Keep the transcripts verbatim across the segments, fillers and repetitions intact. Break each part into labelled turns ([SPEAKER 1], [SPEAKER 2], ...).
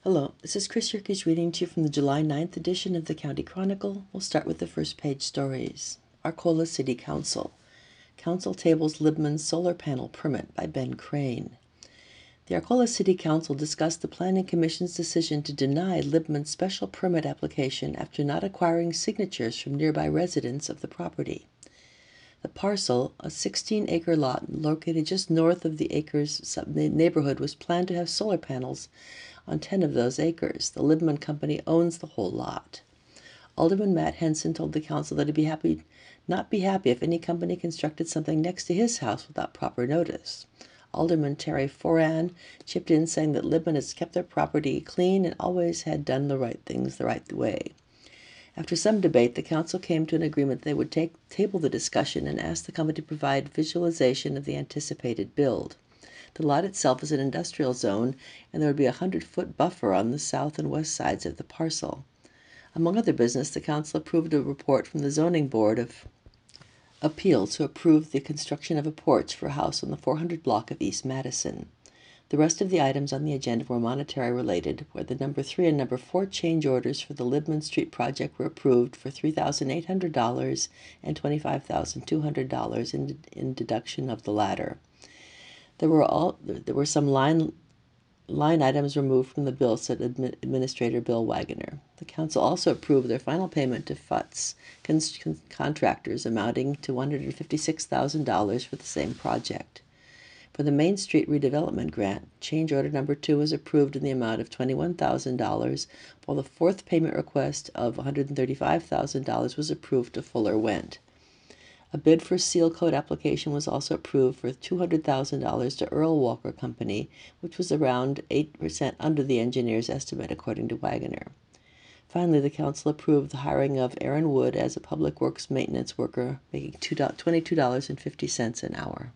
[SPEAKER 1] Hello, this is Chris Yerkes reading to you from the July ninth edition of the County Chronicle. We'll start with the first page stories. Arcola City Council. Council tables Libman solar panel permit by Ben Crane. The Arcola City Council discussed the Planning Commission's decision to deny Libman's special permit application after not acquiring signatures from nearby residents of the property. The parcel, a sixteen-acre lot located just north of the acres neighborhood, was planned to have solar panels on ten of those acres. The Libman Company owns the whole lot. Alderman Matt Henson told the council that he'd be happy, not be happy if any company constructed something next to his house without proper notice. Alderman Terry Foran chipped in, saying that Libman has kept their property clean and always had done the right things the right way. After some debate, the council came to an agreement they would take, table the discussion and ask the company to provide visualization of the anticipated build. The lot itself is an industrial zone, and there would be a hundred-foot buffer on the south and west sides of the parcel. Among other business, the council approved a report from the Zoning Board of Appeals to approve the construction of a porch for a house on the four hundred block of East Madison. The rest of the items on the agenda were monetary related, where the number three and number four change orders for the Libman Street project were approved for three thousand eight hundred dollars and twenty-five thousand two hundred dollars in, in deduction of the latter. There were all there were some line line items removed from the bill, said Admi- Administrator Bill Wagoner. The council also approved their final payment to F U T S con- con- contractors amounting to one hundred fifty-six thousand dollars for the same project. For the Main Street redevelopment grant, change order number two was approved in the amount of twenty-one thousand dollars, while the fourth payment request of one hundred thirty-five thousand dollars was approved to Fuller Wendt. A bid for seal coat application was also approved for two hundred thousand dollars to Earl Walker Company, which was around eight percent under the engineer's estimate, according to Wagoner. Finally, the council approved the hiring of Aaron Wood as a public works maintenance worker, making twenty-two dollars and fifty cents an hour.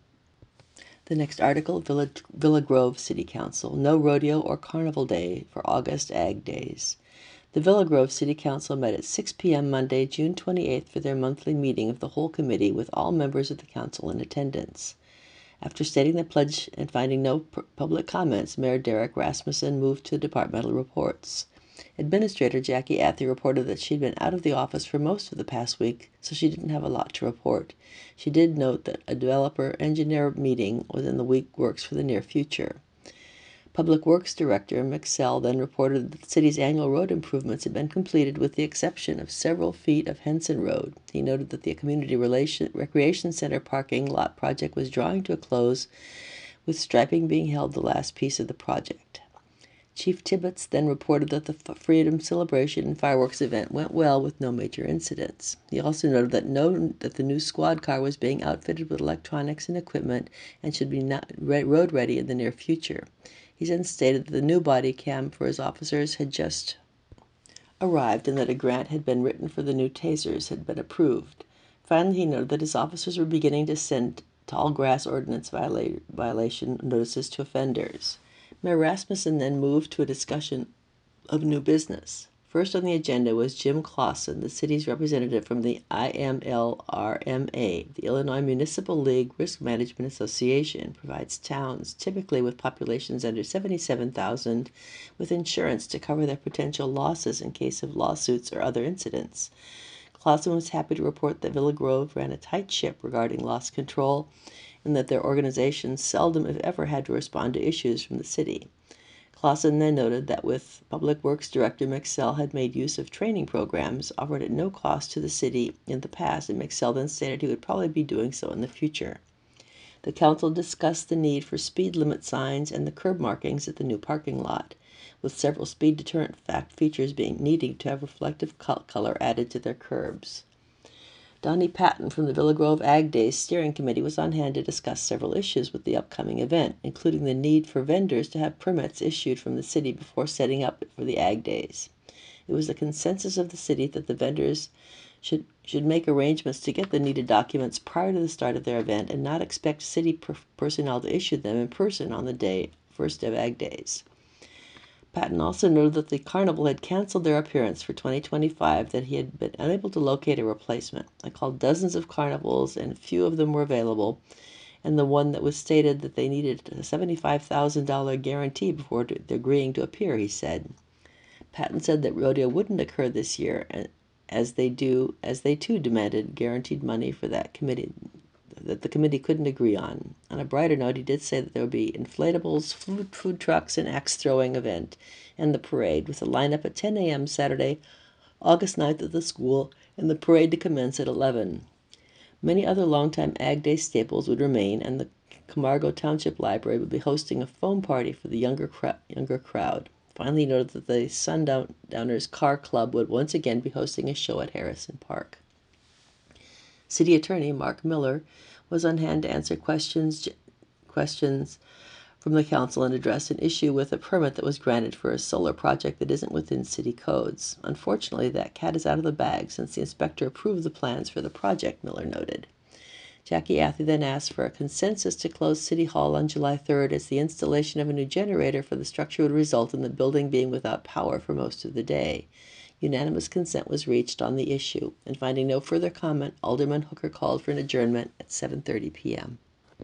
[SPEAKER 1] The next article, Villa, Villa Grove City Council. No rodeo or carnival day for August Ag Days. The Villa Grove City Council met at six p.m. Monday, June twenty-eighth for their monthly meeting of the whole committee with all members of the council in attendance. After stating the pledge and finding no public comments, Mayor Derek Rasmussen moved to departmental reports. Administrator Jackie Athy reported that she'd been out of the office for most of the past week, so she didn't have a lot to report. She did note that a developer-engineer meeting within the week works for the near future. Public Works Director McSell then reported that the city's annual road improvements had been completed with the exception of several feet of Henson Road. He noted that the Community Relation, Recreation Center parking lot project was drawing to a close, with striping being held the last piece of the project. Chief Tibbetts then reported that the Freedom Celebration and fireworks event went well with no major incidents. He also noted that, no, that the new squad car was being outfitted with electronics and equipment and should be not road ready in the near future. He then stated that the new body cam for his officers had just arrived and that a grant had been written for the new tasers had been approved. Finally, he noted that his officers were beginning to send tall grass ordinance viola- violation notices to offenders. Mayor Rasmussen then moved to a discussion of new business. First on the agenda was Jim Clausen, the city's representative from the I M L R M A. The Illinois Municipal League Risk Management Association provides towns, typically with populations under seventy-seven thousand, with insurance to cover their potential losses in case of lawsuits or other incidents. Clausen was happy to report that Villa Grove ran a tight ship regarding loss control and that their organization seldom, if ever, had to respond to issues from the city. Clausen then noted that with Public Works Director McSell had made use of training programs offered at no cost to the city in the past, and McSell then stated he would probably be doing so in the future. The council discussed the need for speed limit signs and the curb markings at the new parking lot, with several speed deterrent fact features being needing to have reflective color added to their curbs. Donnie Patton from the Villa Grove Ag Days Steering Committee was on hand to discuss several issues with the upcoming event, including the need for vendors to have permits issued from the city before setting up for the Ag Days. It was the consensus of the city that the vendors should, should make arrangements to get the needed documents prior to the start of their event and not expect city per- personnel to issue them in person on the day first of Ag Days. Patton also noted that the carnival had canceled their appearance for twenty twenty-five, that he had been unable to locate a replacement. I called dozens of carnivals and few of them were available, and the one that was stated that they needed a seventy-five thousand dollars guarantee before agreeing to appear, he said. Patton said that rodeo wouldn't occur this year, as they do, as they too demanded guaranteed money for that committee that the committee couldn't agree on. On a brighter note, he did say that there would be inflatables, food, food trucks, an axe throwing event, and the parade, with a lineup at ten a.m. Saturday, August ninth at the school, and the parade to commence at eleven. Many other longtime Ag Day staples would remain, and the Camargo Township Library would be hosting a foam party for the younger, cr- younger crowd. Finally, he noted that the Sundowners Car Club would once again be hosting a show at Harrison Park. City Attorney Mark Miller was on hand to answer questions questions from the council and address an issue with a permit that was granted for a solar project that isn't within city codes. Unfortunately, that cat is out of the bag since the inspector approved the plans for the project, Miller noted. Jackie Athey then asked for a consensus to close City Hall on July third, as the installation of a new generator for the structure would result in the building being without power for most of the day. Unanimous consent was reached on the issue, and finding no further comment, Alderman Hooker called for an adjournment at seven thirty p.m.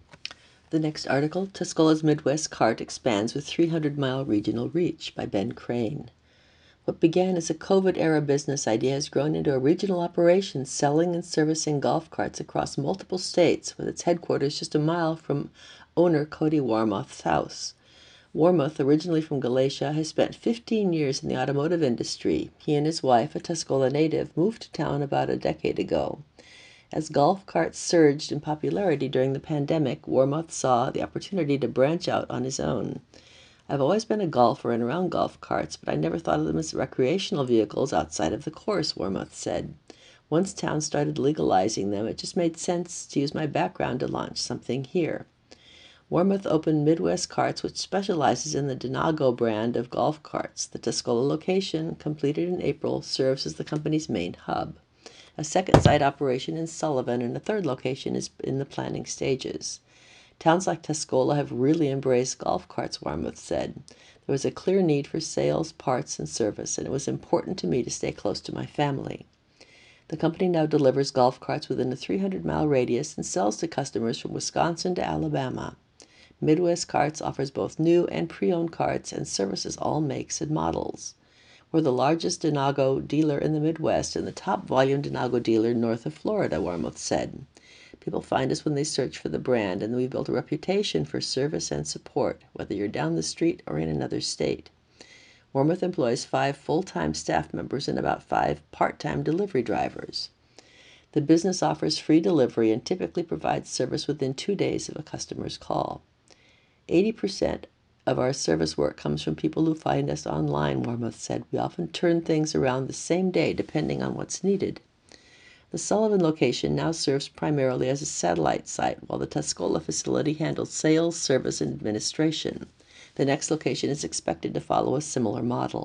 [SPEAKER 1] The next article, Tuscola's Midwest Cart expands with three hundred mile regional reach, by Ben Crane. What began as a COVID-era business idea has grown into a regional operation selling and servicing golf carts across multiple states, with its headquarters just a mile from owner Cody Warmoth's house. Warmoth, originally from Galatia, has spent fifteen years in the automotive industry. He and his wife, a Tuscola native, moved to town about a decade ago. As golf carts surged in popularity during the pandemic, Warmoth saw the opportunity to branch out on his own. I've always been a golfer and around golf carts, but I never thought of them as recreational vehicles outside of the course, Warmoth said. Once town started legalizing them, it just made sense to use my background to launch something here. Warmoth opened Midwest Carts, which specializes in the Denago brand of golf carts. The Tuscola location, completed in April, serves as the company's main hub. A second site operation in Sullivan and a third location is in the planning stages. Towns like Tuscola have really embraced golf carts, Warmoth said. There was a clear need for sales, parts, and service, and it was important to me to stay close to my family. The company now delivers golf carts within a three hundred mile radius and sells to customers from Wisconsin to Alabama. Midwest Carts offers both new and pre-owned carts and services all makes and models. We're the largest Denago dealer in the Midwest and the top volume Denago dealer north of Florida, Warmoth said. People find us when they search for the brand, and we've built a reputation for service and support, whether you're down the street or in another state. Warmoth employs five full-time staff members and about five part-time delivery drivers. The business offers free delivery and typically provides service within two days of a customer's call. eighty percent of our service work comes from people who find us online, Warmoth said. We often turn things around the same day depending on what's needed. The Sullivan location now serves primarily as a satellite site, while the Tuscola facility handles sales, service, and administration. The next location is expected to follow a similar model.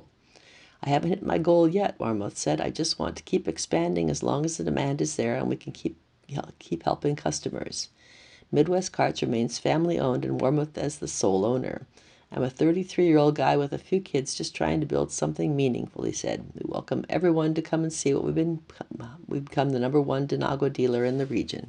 [SPEAKER 1] I haven't hit my goal yet, Warmoth said. I just want to keep expanding as long as the demand is there and we can keep, keep helping customers. Midwest Carts remains family-owned and Warmoth as the sole owner. I'm a thirty-three-year-old guy with a few kids just trying to build something meaningful, he said. We welcome everyone to come and see what we've been. We've become the number one Denago dealer in the region.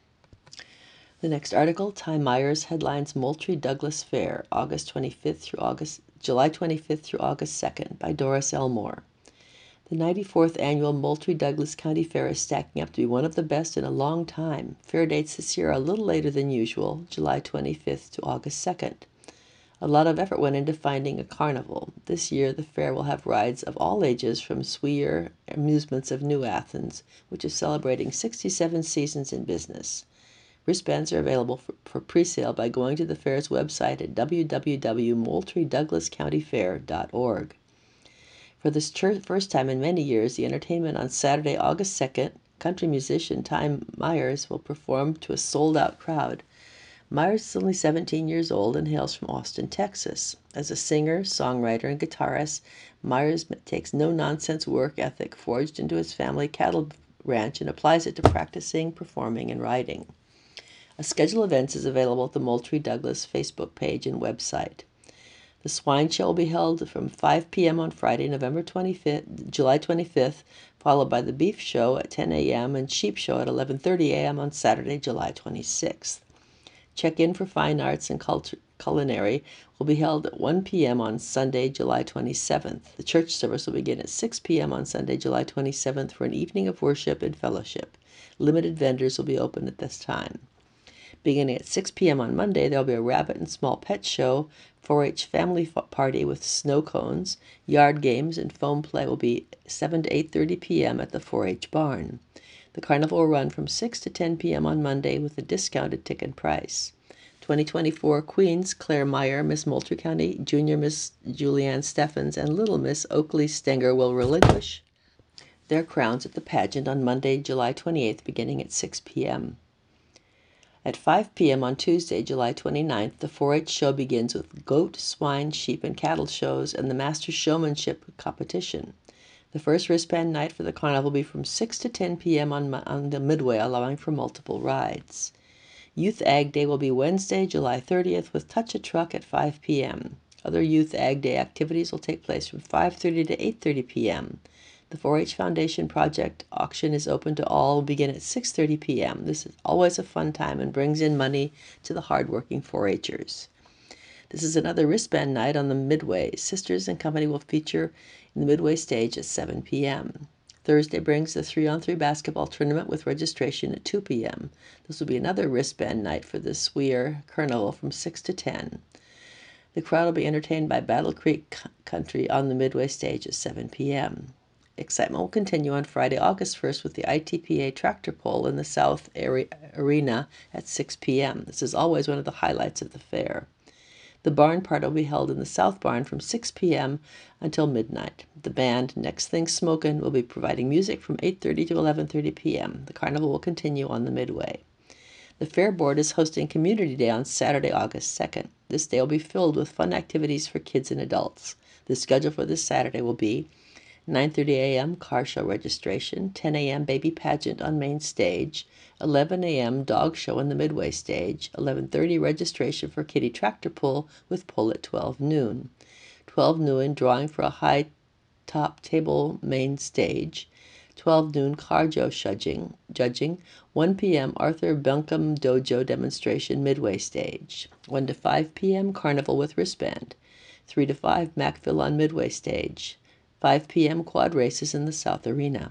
[SPEAKER 1] The next article, Ty Myers headlines Moultrie Douglas Fair, August twenty-fifth through August, July twenty-fifth through August second, by Doris Elmore. The ninety-fourth annual Moultrie Douglas County Fair is stacking up to be one of the best in a long time. Fair dates this year are a little later than usual, July twenty-fifth to August second. A lot of effort went into finding a carnival. This year, the fair will have rides of all ages from Sweer Amusements of New Athens, which is celebrating sixty-seven seasons in business. Wristbands are available for, for pre-sale by going to the fair's website at w w w dot moultrie douglas county fair dot org. For the first time in many years, the entertainment on Saturday, August second, country musician Ty Myers will perform to a sold-out crowd. Myers is only seventeen years old and hails from Austin, Texas. As a singer, songwriter, and guitarist, Myers takes no-nonsense work ethic forged into his family cattle ranch and applies it to practicing, performing, and writing. A schedule of events is available at the Moultrie Douglas Facebook page and website. The swine show will be held from five p.m. on Friday, November twenty-fifth, July twenty-fifth, followed by the beef show at ten a.m. and sheep show at eleven thirty a.m. on Saturday, July twenty-sixth. Check-in for fine arts and culture, culinary will be held at one p m on Sunday, July twenty-seventh. The church service will begin at six p m on Sunday, July twenty-seventh for an evening of worship and fellowship. Limited vendors will be open at this time. Beginning at six p m on Monday, there will be a rabbit and small pet show, four H family party with snow cones, yard games, and foam play will be seven to eight thirty p m at the four H barn. The carnival will run from six to ten p m on Monday with a discounted ticket price. twenty twenty-four Queens Claire Meyer, Miss Moultrie County, Junior Miss Julianne Steffens, and Little Miss Oakley Stenger will relinquish their crowns at the pageant on Monday, July twenty-eighth, beginning at six p m At five p m on Tuesday, July twenty-ninth, the four H show begins with goat, swine, sheep, and cattle shows and the Master Showmanship competition. The first wristband night for the carnival will be from six to ten p m on, on the Midway, allowing for multiple rides. Youth Ag Day will be Wednesday, July thirtieth, with Touch a Truck at five p m Other Youth Ag Day activities will take place from five thirty to eight thirty p m The four H Foundation Project auction is open to all, will begin at six thirty p m This is always a fun time and brings in money to the hardworking four Hers. This is another wristband night on the Midway. Sisters and Company will feature in the Midway stage at seven p m Thursday brings the three on three basketball tournament with registration at two p m This will be another wristband night for the Sweer Carnival from six to ten. The crowd will be entertained by Battle Creek Country on the Midway stage at seven p m Excitement will continue on Friday, August first with the I T P A tractor pull in the South Arena at six p m This is always one of the highlights of the fair. The barn part will be held in the South Barn from six p m until midnight. The band, Next Thing Smokin', will be providing music from eight thirty to eleven thirty p m The carnival will continue on the Midway. The Fair Board is hosting Community Day on Saturday, August second. This day will be filled with fun activities for kids and adults. The schedule for this Saturday will be nine thirty a m car show registration, ten a m baby pageant on main stage, eleven a m dog show on the Midway stage, eleven thirty registration for kiddie tractor pull with pull at twelve noon, twelve noon drawing for a high top table main stage, twelve noon car show judging, judging one p m Arthur Buncombe Dojo demonstration Midway stage, one to five p m carnival with wristband, three to five Macville on Midway stage, five p m quad races in the South Arena.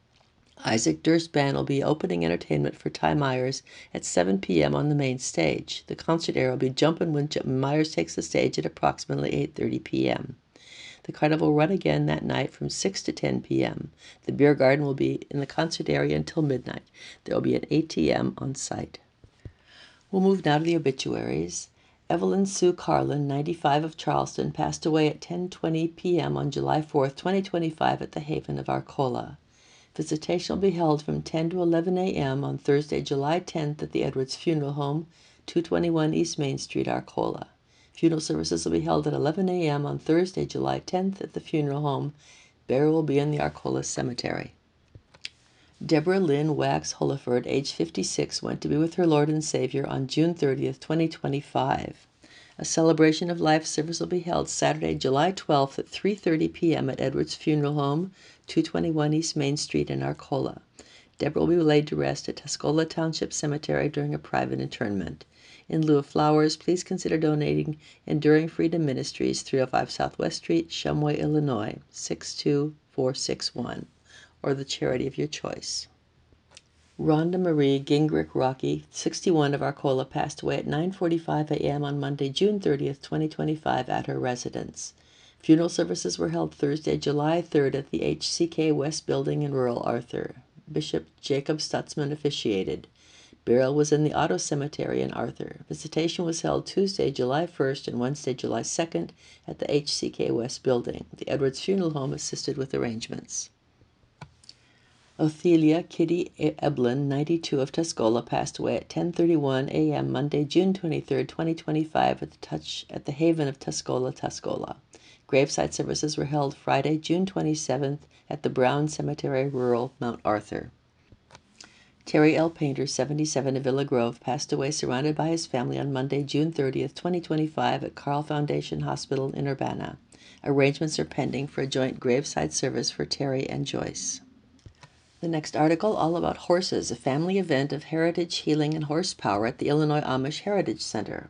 [SPEAKER 1] Isaac Durst Band will be opening entertainment for Ty Myers at seven p m on the main stage. The concert area will be jumping when Myers takes the stage at approximately eight thirty p m The carnival will run again that night from six to ten p m The beer garden will be in the concert area until midnight. There will be an A T M on site. We'll move now to the obituaries. Evelyn Sue Carlin, ninety-five, of Charleston, passed away at ten twenty p m on July fourth, twenty twenty-five at the Haven of Arcola. Visitation will be held from ten to eleven a m on Thursday, July tenth at the Edwards Funeral Home, two twenty-one East Main Street, Arcola. Funeral services will be held at eleven a m on Thursday, July tenth at the funeral home. Burial will be in the Arcola Cemetery. Deborah Lynn Wax Holliford, age fifty-six, went to be with her Lord and Savior on June thirtieth, twenty twenty-five. A celebration of life service will be held Saturday, July twelfth at three thirty p m at Edwards Funeral Home, two twenty-one East Main Street in Arcola. Deborah will be laid to rest at Tuscola Township Cemetery during a private interment. In lieu of flowers, please consider donating Enduring Freedom Ministries, three oh five Southwest Street, Shumway, Illinois, six two four six one. Or the charity of your choice. Rhonda Marie Gingrich Rocky, sixty-one, of Arcola, passed away at nine forty-five a m on Monday, June thirtieth, twenty twenty-five at her residence. Funeral services were held Thursday, July third at the H C K West Building in rural Arthur. Bishop Jacob Stutzman officiated. Burial was in the Otto Cemetery in Arthur. Visitation was held Tuesday, July first and Wednesday, July second at the H C K West Building. The Edwards Funeral Home assisted with arrangements. Othelia Kitty Eblin, ninety-two, of Tuscola, passed away at ten thirty-one a m Monday, June twenty-third, twenty twenty-five at the touch at the Haven of Tuscola, Tuscola. Graveside services were held Friday, June twenty-seventh at the Brown Cemetery, rural Mount Arthur. Terry L. Painter, seventy-seven, of Villa Grove, passed away surrounded by his family on Monday, June thirtieth, twenty twenty-five at Carl Foundation Hospital in Urbana. Arrangements are pending for a joint graveside service for Terry and Joyce. The next article, all about horses, a family event of heritage, healing, and horsepower at the Illinois Amish Heritage Center.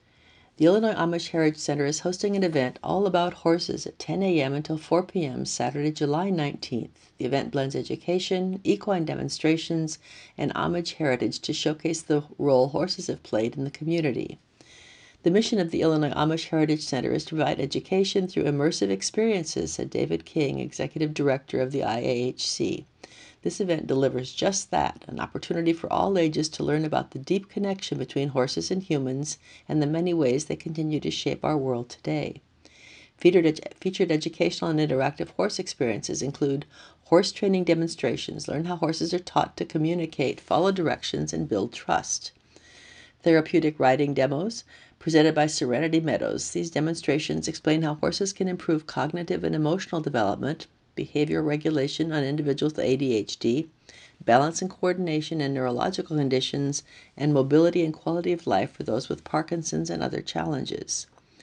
[SPEAKER 1] The Illinois Amish Heritage Center is hosting an event all about horses at ten a m until four p m Saturday, July nineteenth. The event blends education, equine demonstrations, and Amish heritage to showcase the role horses have played in the community. The mission of the Illinois Amish Heritage Center is to provide education through immersive experiences, said David King, Executive Director of the I A H C. This event delivers just that, an opportunity for all ages to learn about the deep connection between horses and humans and the many ways they continue to shape our world today. Featured, edu- featured educational and interactive horse experiences include horse training demonstrations, learn how horses are taught to communicate, follow directions, and build trust. Therapeutic riding demos, presented by Serenity Meadows. These demonstrations explain how horses can improve cognitive and emotional development, behavior regulation on individuals with A D H D, balance and coordination in neurological conditions, and mobility and quality of life for those with Parkinson's and other challenges.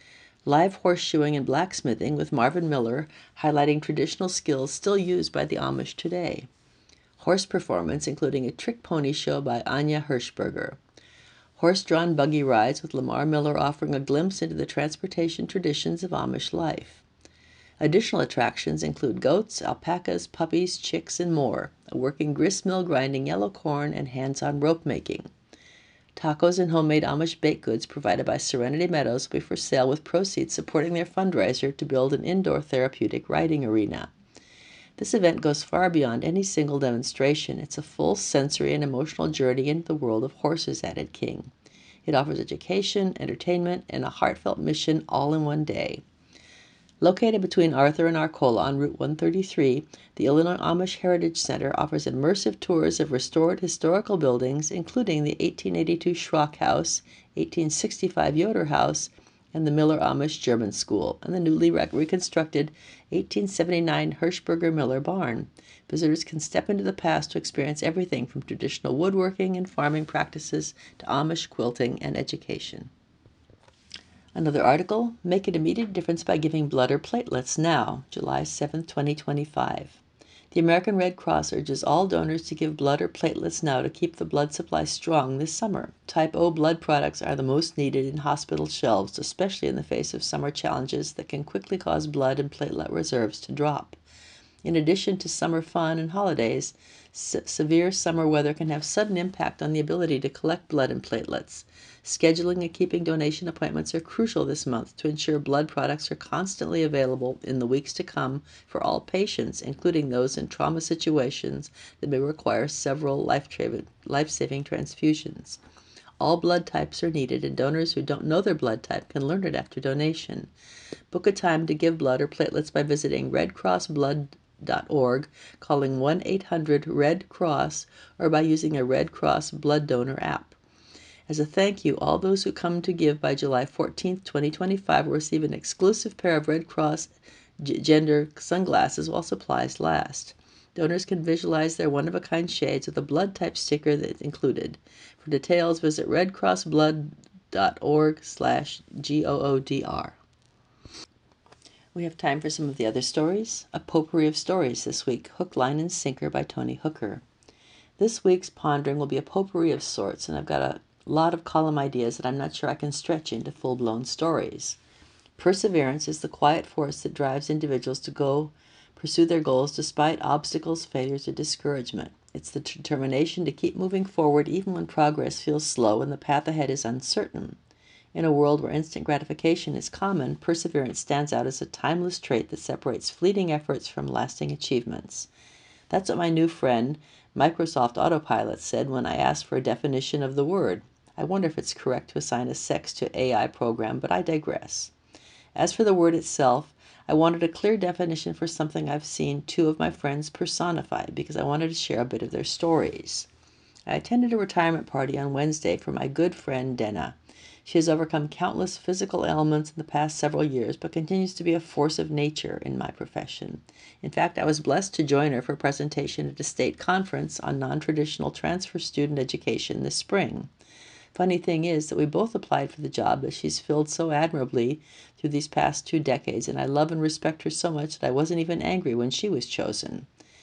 [SPEAKER 1] Live horseshoeing and blacksmithing with Marvin Miller, highlighting traditional skills still used by the Amish today. Horse performance, including a trick pony show by Anya Hirschberger. Horse-drawn buggy rides with Lamar Miller offering a glimpse into the transportation traditions of Amish life. Additional attractions include goats, alpacas, puppies, chicks, and more, a working grist mill grinding yellow corn, and hands-on rope making. Tacos and homemade Amish baked goods provided by Serenity Meadows will be for sale with proceeds supporting their fundraiser to build an indoor therapeutic riding arena. This event goes far beyond any single demonstration. It's a full sensory and emotional journey into the world of horses, added King. It offers education, entertainment, and a heartfelt mission all in one day. Located between Arthur and Arcola on Route one thirty-three, the Illinois Amish Heritage Center offers immersive tours of restored historical buildings, including the eighteen eighty-two Schrock House, eighteen sixty-five Yoder House, and the Miller Amish German School, and the newly re- reconstructed eighteen seventy-nine Hirschberger Miller Barn. Visitors can step into the past to experience everything from traditional woodworking and farming practices to Amish quilting and education. Another article, make an immediate difference by giving blood or platelets now, July seventh, twenty twenty-five. The American Red Cross urges all donors to give blood or platelets now to keep the blood supply strong this summer. Type O blood products are the most needed in hospital shelves, especially in the face of summer challenges that can quickly cause blood and platelet reserves to drop. In addition to summer fun and holidays, se- severe summer weather can have sudden impact on the ability to collect blood and platelets. Scheduling and keeping donation appointments are crucial this month to ensure blood products are constantly available in the weeks to come for all patients, including those in trauma situations that may require several life-saving transfusions. All blood types are needed, and donors who don't know their blood type can learn it after donation. Book a time to give blood or platelets by visiting red cross blood dot org, calling one eight hundred red cross, or by using a Red Cross blood donor app. As a thank you, all those who come to give by July fourteenth, twenty twenty-five will receive an exclusive pair of Red Cross g- gender sunglasses while supplies last. Donors can visualize their one-of-a-kind shades with a blood type sticker that's included. For details, visit red cross blood dot org slash G O O D R. We have time for some of the other stories. A potpourri of stories this week, Hook, Line, and Sinker by Tony Hooker. This week's pondering will be a potpourri of sorts, and I've got a lot of column ideas that I'm not sure I can stretch into full-blown stories. Perseverance is the quiet force that drives individuals to go pursue their goals despite obstacles, failures, or discouragement. It's the determination to keep moving forward even when progress feels slow and the path ahead is uncertain. In a world where instant gratification is common, perseverance stands out as a timeless trait that separates fleeting efforts from lasting achievements. That's what my new friend, Microsoft Autopilot, said when I asked for a definition of the word. I wonder if it's correct to assign a sex to A I program, but I digress. As for the word itself, I wanted a clear definition for something I've seen two of my friends personify because I wanted to share a bit of their stories. I attended a retirement party on Wednesday for my good friend Denna. She has overcome countless physical ailments in the past several years, but continues to be a force of nature in my profession. In fact, I was blessed to join her for a presentation at a state conference on non-traditional transfer student education this spring. Funny thing is that we both applied for the job that she's filled so admirably through these past two decades, and I love and respect her so much that I wasn't even angry when she was chosen.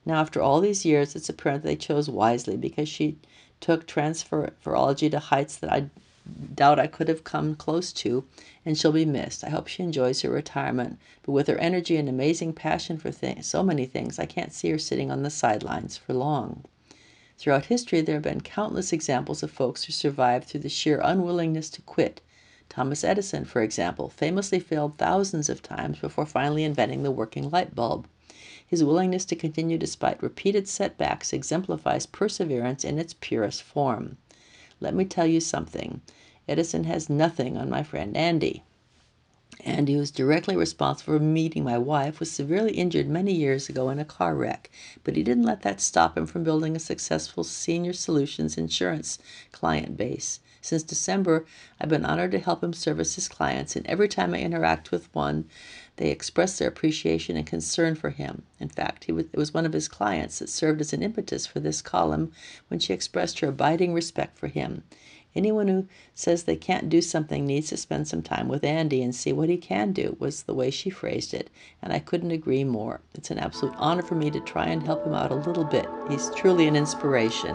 [SPEAKER 1] Now, after all these years, it's apparent they chose wisely, because she took transferology to heights that I doubt I could have come close to, and she'll be missed. I hope she enjoys her retirement, but with her energy and amazing passion for th- so many things, I can't see her sitting on the sidelines for long. Throughout history, there have been countless examples of folks who survived through the sheer unwillingness to quit. Thomas Edison, for example, famously failed thousands of times before finally inventing the working light bulb. His willingness to continue despite repeated setbacks exemplifies perseverance in its purest form. Let me tell you something. Edison has nothing on my friend Andy. Andy, who was directly responsible for meeting my wife, was severely injured many years ago in a car wreck, but he didn't let that stop him from building a successful Senior Solutions insurance client base. Since December, I've been honored to help him service his clients, and every time I interact with one, they express their appreciation and concern for him. In fact, he was, it was one of his clients that served as an impetus for this column when she expressed her abiding respect for him. Anyone who says they can't do something needs to spend some time with Andy and see what he can do, was the way she phrased it, and I couldn't agree more. It's an absolute honor for me to try and help him out a little bit. He's truly an inspiration.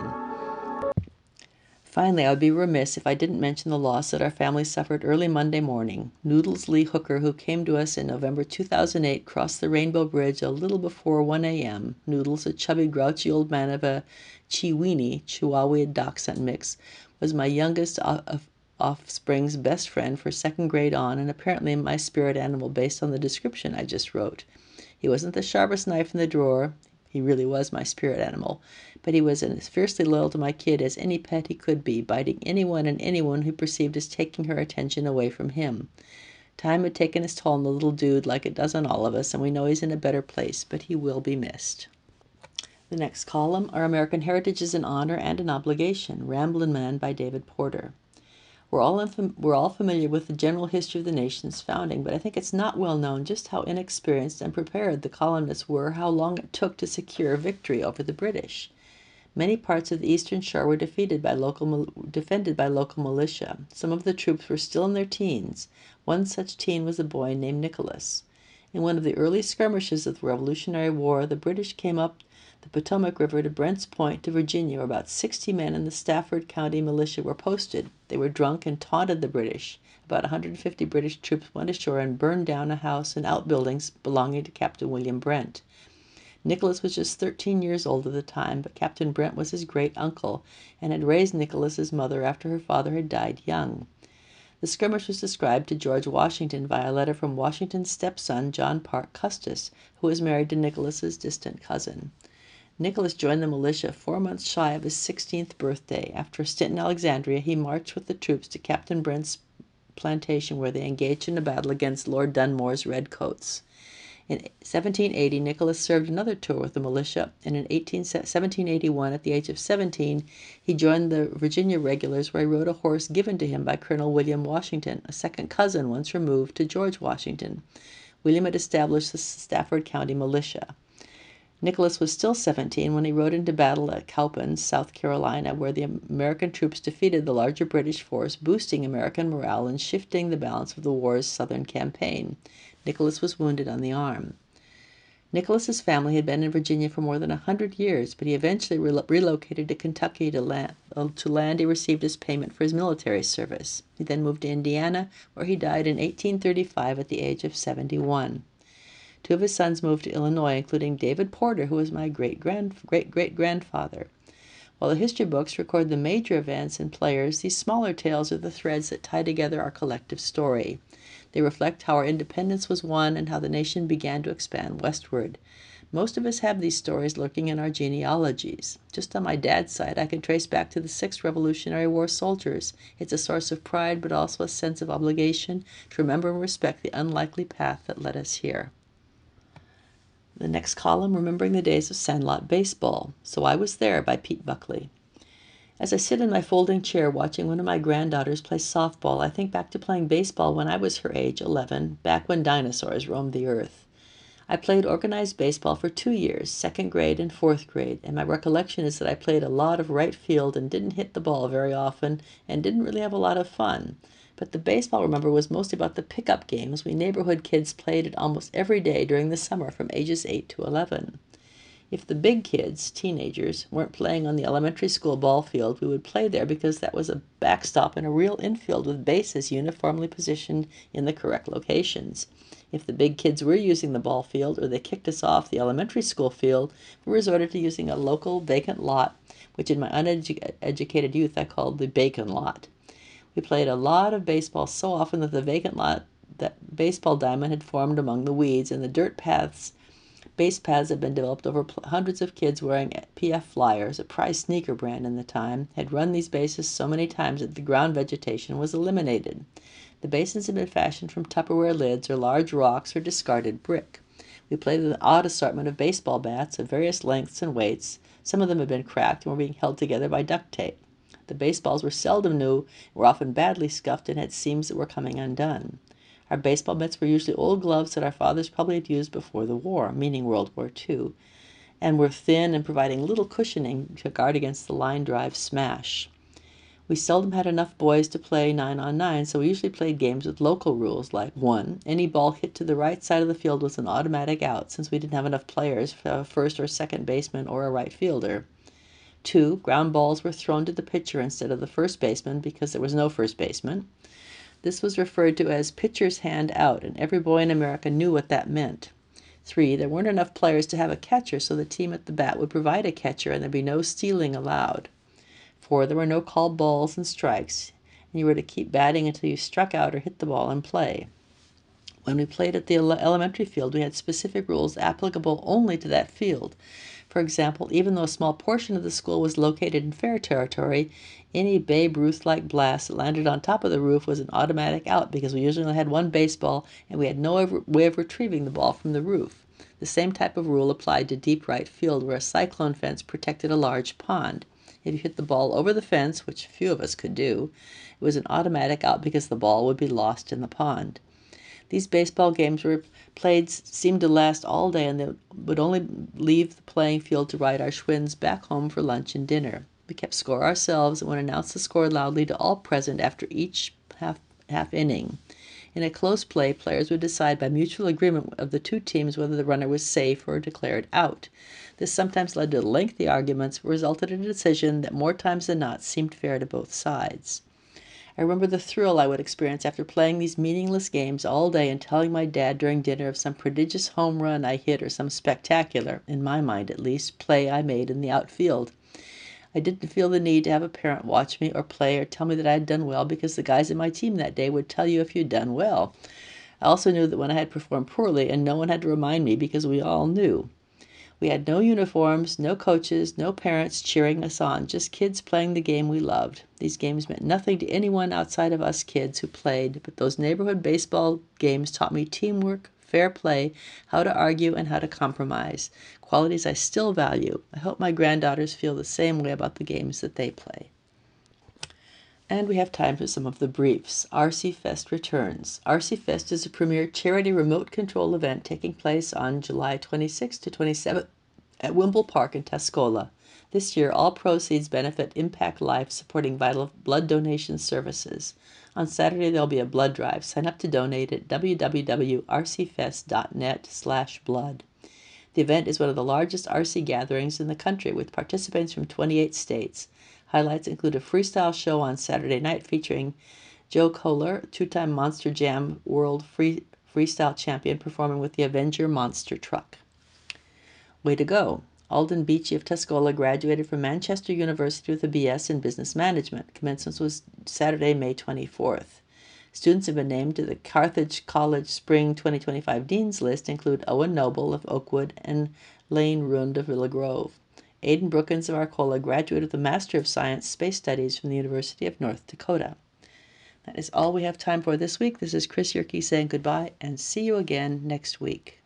[SPEAKER 1] Finally, I would be remiss if I didn't mention the loss that our family suffered early Monday morning. Noodles Lee Hooker, who came to us in November two thousand eight, crossed the Rainbow Bridge a little before one a.m. Noodles, a chubby, grouchy old man of a Chiweenie, Chihuahua Dachshund mix, was my youngest offspring's best friend for second grade on, and apparently my spirit animal based on the description I just wrote. He wasn't the sharpest knife in the drawer. He really was my spirit animal, but he was as fiercely loyal to my kid as any pet he could be, biting anyone and anyone who perceived as taking her attention away from him. Time had taken its toll on the little dude like it does on all of us, and we know he's in a better place, but he will be missed. The next column are American Heritages in Honor and an Obligation, Ramblin' Man by David Porter. We're all, infam- we're all familiar with the general history of the nation's founding, but I think it's not well known just how inexperienced and prepared the colonists were, how long it took to secure victory over the British. Many parts of the eastern shore were defeated by local, defended by local militia. Some of the troops were still in their teens. One such teen was a boy named Nicholas. In one of the early skirmishes of the Revolutionary War, the British came up the Potomac River to Brent's Point to Virginia, where about sixty men in the Stafford County militia were posted. They were drunk and taunted the British. About one hundred fifty British troops went ashore and burned down a house and outbuildings belonging to Captain William Brent. Nicholas was just thirteen years old at the time, but Captain Brent was his great-uncle and had raised Nicholas's mother after her father had died young. The skirmish was described to George Washington via a letter from Washington's stepson, John Parke Custis, who was married to Nicholas's distant cousin. Nicholas joined the militia four months shy of his sixteenth birthday. After a stint in Alexandria, he marched with the troops to Captain Brent's plantation, where they engaged in a battle against Lord Dunmore's redcoats. In seventeen eighty, Nicholas served another tour with the militia, and in seventeen eighty-one, at the age of seventeen, he joined the Virginia Regulars, where he rode a horse given to him by Colonel William Washington, a second cousin once removed to George Washington. William had established the Stafford County Militia. Nicholas was still seventeen when he rode into battle at Cowpens, South Carolina, where the American troops defeated the larger British force, boosting American morale and shifting the balance of the war's southern campaign. Nicholas was wounded on the arm. Nicholas's family had been in Virginia for more than a hundred years, but he eventually re- relocated to Kentucky to land, uh, to land he received as payment for his military service. He then moved to Indiana, where he died in eighteen thirty-five at the age of seventy-one. Two of his sons moved to Illinois, including David Porter, who was my great-grand, great-great-grandfather. While the history books record the major events and players, these smaller tales are the threads that tie together our collective story. They reflect how our independence was won and how the nation began to expand westward. Most of us have these stories lurking in our genealogies. Just on my dad's side, I can trace back to the six Revolutionary War soldiers. It's a source of pride, but also a sense of obligation to remember and respect the unlikely path that led us here. The next column, Remembering the Days of Sandlot Baseball, So I Was There by Pete Buckley. As I sit in my folding chair watching one of my granddaughters play softball, I think back to playing baseball when I was her age, eleven, back when dinosaurs roamed the earth. I played organized baseball for two years, second grade and fourth grade, and my recollection is that I played a lot of right field and didn't hit the ball very often and didn't really have a lot of fun. But the baseball, remember, was mostly about the pickup games we neighborhood kids played it almost every day during the summer from ages eight to eleven. If the big kids, teenagers, weren't playing on the elementary school ball field, we would play there because that was a backstop and a real infield with bases uniformly positioned in the correct locations. If the big kids were using the ball field or they kicked us off the elementary school field, we resorted to using a local vacant lot, which in my uneducated youth I called the bacon lot. We played a lot of baseball so often that the vacant lot, that baseball diamond had formed among the weeds, and the dirt paths Base paths had been developed over hundreds of kids wearing P F Flyers, a prize sneaker brand in the time, had run these bases so many times that the ground vegetation was eliminated. The basins had been fashioned from Tupperware lids or large rocks or discarded brick. We played with an odd assortment of baseball bats of various lengths and weights. Some of them had been cracked and were being held together by duct tape. The baseballs were seldom new, were often badly scuffed, and had seams that were coming undone. Our baseball mitts were usually old gloves that our fathers probably had used before the war, meaning World War Two, and were thin and providing little cushioning to guard against the line drive smash. We seldom had enough boys to play nine on nine, so we usually played games with local rules like one. Any ball hit to the right side of the field was an automatic out, since we didn't have enough players for a first or second baseman or a right fielder. Two, ground balls were thrown to the pitcher instead of the first baseman because there was no first baseman. This was referred to as pitcher's hand out, and every boy in America knew what that meant. Three, there weren't enough players to have a catcher, so the team at the bat would provide a catcher and there'd be no stealing allowed. Four, there were no called balls and strikes, and you were to keep batting until you struck out or hit the ball in play. When we played at the elementary field, we had specific rules applicable only to that field. For example, even though a small portion of the school was located in fair territory, any Babe Ruth-like blast that landed on top of the roof was an automatic out because we usually only had one baseball and we had no way of retrieving the ball from the roof. The same type of rule applied to deep right field, where a cyclone fence protected a large pond. If you hit the ball over the fence, which few of us could do, it was an automatic out because the ball would be lost in the pond. These baseball games were played seemed to last all day, and they would only leave the playing field to ride our Schwinns back home for lunch and dinner. We kept score ourselves and would announce the score loudly to all present after each half, half inning. In a close play, players would decide by mutual agreement of the two teams whether the runner was safe or declared out. This sometimes led to lengthy arguments, but resulted in a decision that more times than not seemed fair to both sides. I remember the thrill I would experience after playing these meaningless games all day and telling my dad during dinner of some prodigious home run I hit or some spectacular, in my mind at least, play I made in the outfield. I didn't feel the need to have a parent watch me or play or tell me that I had done well because the guys in my team that day would tell you if you'd done well. I also knew that when I had performed poorly, and no one had to remind me because we all knew. We had no uniforms, no coaches, no parents cheering us on, just kids playing the game we loved. These games meant nothing to anyone outside of us kids who played, but those neighborhood baseball games taught me teamwork, fair play, how to argue, and how to compromise, qualities I still value. I hope my granddaughters feel the same way about the games that they play. And we have time for some of the briefs. R C Fest returns. R C Fest is a premier charity remote control event taking place on July twenty-sixth to twenty-seventh at Wimble Park in Tuscola. This year, all proceeds benefit Impact Life, supporting vital blood donation services. On Saturday, there will be a blood drive. Sign up to donate at w w w dot r c fest dot net slash blood. The event is one of the largest R C gatherings in the country, with participants from twenty-eight states. Highlights include a freestyle show on Saturday night featuring Joe Kohler, two-time Monster Jam World Free Freestyle Champion, performing with the Avenger Monster Truck. Way to go! Alden Beachy of Tuscola graduated from Manchester University with a B S in Business Management. Commencement was Saturday, May twenty-fourth. Students have been named to the Carthage College Spring twenty twenty-five Dean's List include Owen Noble of Oakwood and Lane Rund of Villa Grove. Aidan Brookins of Arcola graduated with a Master of Science Space Studies from the University of North Dakota. That is all we have time for this week. This is Chris Yerke saying goodbye, and see you again next week.